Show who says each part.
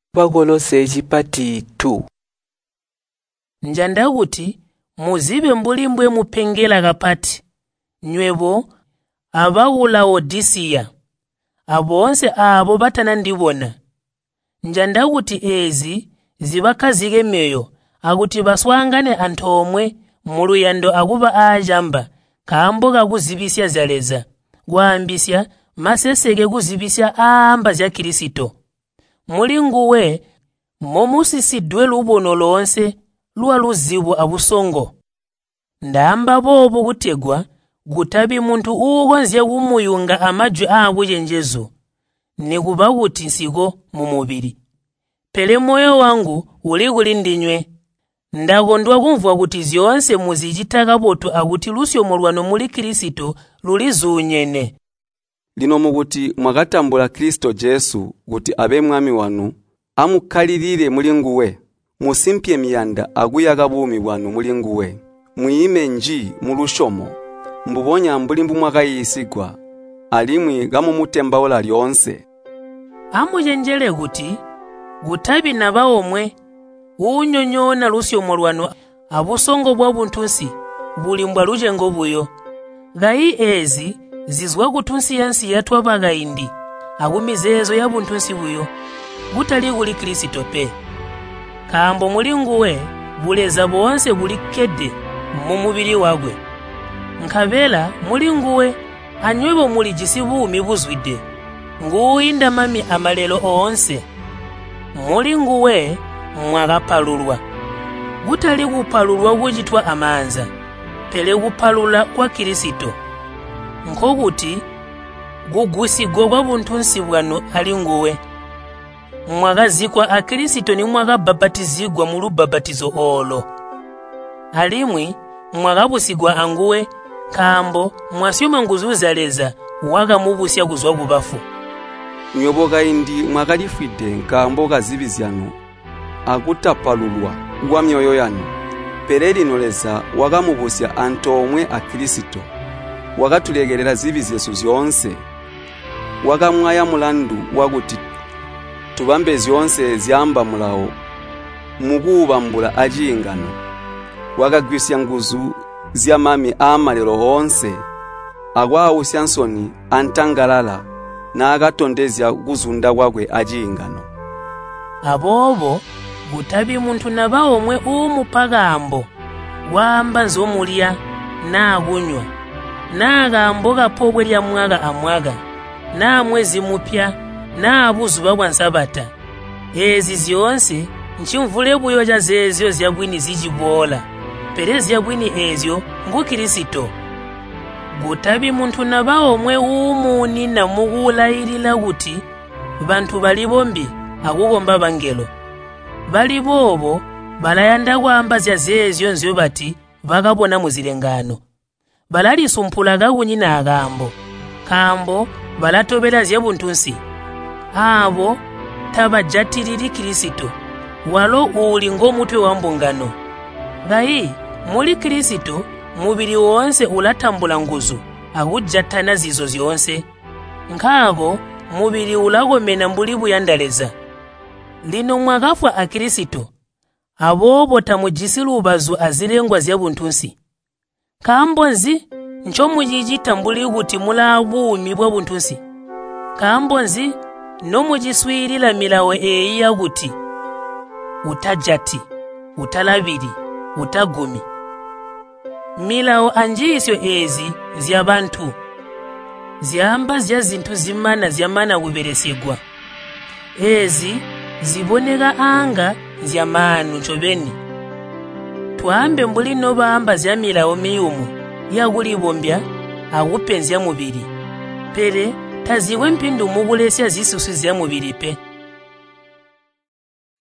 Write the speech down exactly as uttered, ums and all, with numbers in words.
Speaker 1: Bakolose echipati two.
Speaker 2: Njanda kuti muzibe mbulimbwe mupengela kapati nywebo abawula Odisiya abonse abo batana ndibona. Njanda kuti ezi zibakazike meyo akuti baswangane antomwe muluyando akuba ajamba kamboga kuzibisya zaleza gwambisya maseseke kuzibisya amba za Kristo. Mulinguwe momusisidwe lubono lonse luwa luzibu abusongo. Ndamba bobo kutegwa gutabi muntu ugonzye kumuyunga amajwi abujenjezo nikuba kuti nsiko mu mubiri. Pele moyo wangu uli kulindinywe ndakondwa kumvwa kuti zionse muzichitaka boto akuti lusyo mulwano muli Kristo lulizunyene.
Speaker 3: Lino mukuti mwakatambula Kristo Jesu kuti abe mwami wanu amukalirire mulinguwe musimpye miyanda akuyaka bumi bwanu mulinguwe muyime nji mulushomo mbubonya mbulimbu mwakayisigwa alimwi gamumutembaola lyonse.
Speaker 2: Amujenjele kuti gutabi nabaomwe unyonyona lusyo mulwano abusongo bwa buntunsi bulimbwa lujengo buyo gayi ezi zizwa kutunsi yansi yatwa bagayindi akumizezo ya buntunsi buyo butali kuli Kristo pe kambo mulinguwe buleza bonse bulikedde mu mubiri wagwe nkabela mulinguwe anywebo muli jisibumi buzwide nguinda mami amalelo onse mulinguwe mwakapalulwa butali kupalulwa kujitwa amanza pele kupalula kwa Kristo nkokuti gugusigwa kwa buntunsi bwano alinguwe mwakazikwa a Kristo ni mwakababatizigwa mu lubabatizo olo alimwi mwakabusigwa anguwe kambo mwasyoma nguzuzaleza wakamubusya kuzwa kubafu.
Speaker 3: Nyoboka indi mwakalifwide nkambo kazibizyano akutapalulwa gwa myoyo yanu pele linoleza wakamubusya antomwe a Kristo wakatulegerera zibizyesu zyonse wakamwaya mulandu wakuti tubambe zyonse zyamba mulawo mukubambula ajingano wakagwisya nguzu zya mami amalero honse akwawu Sansoni antangalala na akatondezya kuzunda kwakwe ajingano.
Speaker 2: Abobo gutabi muntu nabaomwe umupagambo wamba nzomulya na agunywa na agambo gapobwe lya mwaga amwaga na mwezi mupya na abuzuba bwa nsabata ezi zionse nchimvule buyo ja zezyo zyabwini zijibola perezi yabwini ezyo ngu Kristo. Gutabi muntu nabaomwe umuni na mugulayirila kuti bantu balibombi akugomba bangelo balibobo balayanda kwamba zya zezyo nzyo bati bakabona muzilengano ballisumpulaga kunyina agambo kambo balatobera zya buntunsi abo tabajatiriri Kristo walo uli ngomutwe wa mbungano gayi muli Kristo mubiri wonse ulatambula nguzu akujatana zizo zionse nkabo mubiri ulagomena mbulibu yandaleza lino mwakafwa a Kristo abobo tamujisilu ubazu azilengwa zya buntunsi kambonzi ncho mujijita mbuli kuti mulabumi bwa buntunsi kambonzi no mujiswirila milawe eyi ya kuti utajati utalabiri utagumi milawo anjisyo ezi zya bantu zyamba zya zintu zimana zyamana kuberesigwa ezi ziboneka anga zya manu chobeni tuambe mbuli no bamba zya milawo miyumu ya kulibombya akupenzya mubiri pere tazikwe mpindu mugulesya zisusu zya mubiri pe